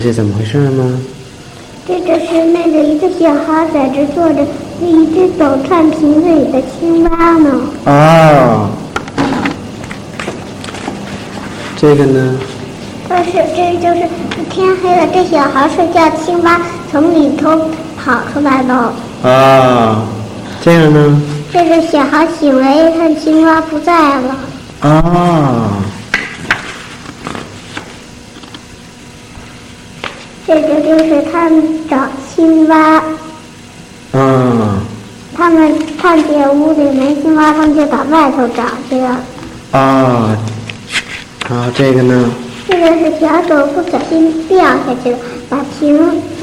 是怎么回事吗？ 这就是那个一个小孩在这坐着，一只手串瓶子里的青蛙呢。 哦，这个呢？ 这就是天黑了，这小孩睡觉，青蛙从里头跑出来了。 啊，这样呢？ 这个小孩醒来一看，青蛙不在了。 啊， 这个就是他们找青蛙。他们看见屋里没青蛙，他们就到外头找去了。 啊，这个呢？ 这个是小狗不小心掉下去了，把玻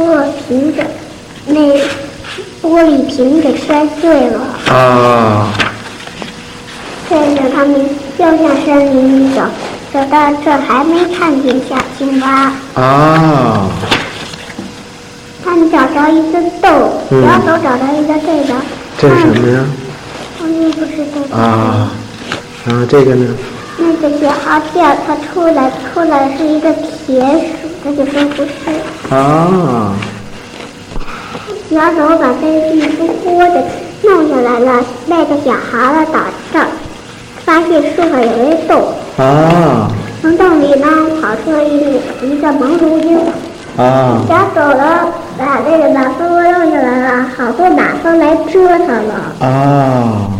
璃瓶给摔碎了。 啊， 这个他们又向森林里走，走到这还没看见小青蛙。 啊， 他们找着一个豆，小狗找着一个这个。 这是什么呀？ 我也不知道。 啊，然后这个呢？ 那个小孩叫他出来是一个铁鼠，他就说不是。 啊， 小狗把这一只锅子弄下来了，那个小孩儿打这儿，发现树上有一洞。 啊， 从洞里呢跑出了一个猛如鹰。 啊， 小狗呢把这个马蜂窝弄下来了，好多马蜂来蛰它了。 啊，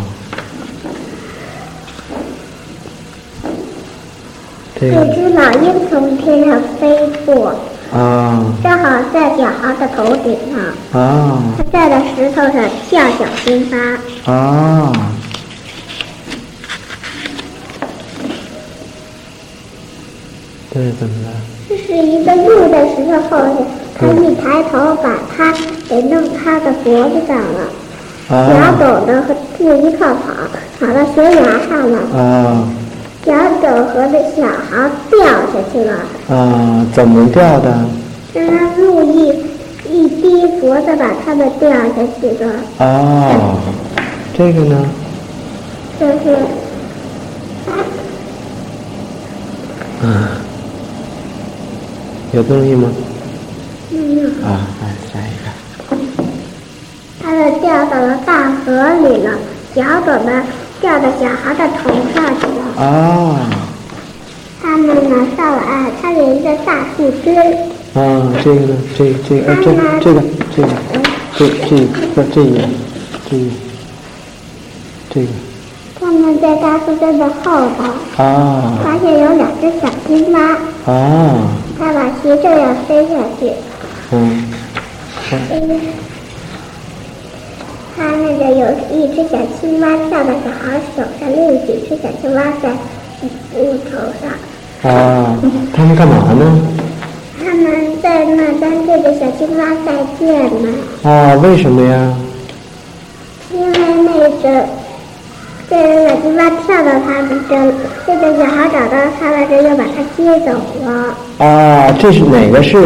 这个这只老鹰从天上飞过，正好在小孩的头顶上。 啊， 它站在石头上叫小青蛙。 啊，这是怎么了？ 这是一个鹿在石头后面，它一抬头把它给弄它的脖子上了。小狗呢和鹿一块跑到悬崖上了。小狗和这小孩掉下去了。 怎么掉的？ 是那鹿一低脖子把它们掉下去的。 这个呢？ 就是有东西吗？ 没有。 下一个。 它们掉到了大河里了，小狗呢掉到小孩的头上去了。它们呢上了岸，它有一个大树枝。 这个呢？这个。 他们在大树枝的后头。发现有两只小青蛙。它把斜这样飞下去。它那个有一只小青蛙跳到小孩手上，另几只小青蛙在木头上。 他们干嘛呢？ 他们在那跟这个小青蛙再见呢。 为什么呀？ 因为这个小青蛙跳到他们这了，这个小孩找到他了，这又把他接走了。 这是哪个是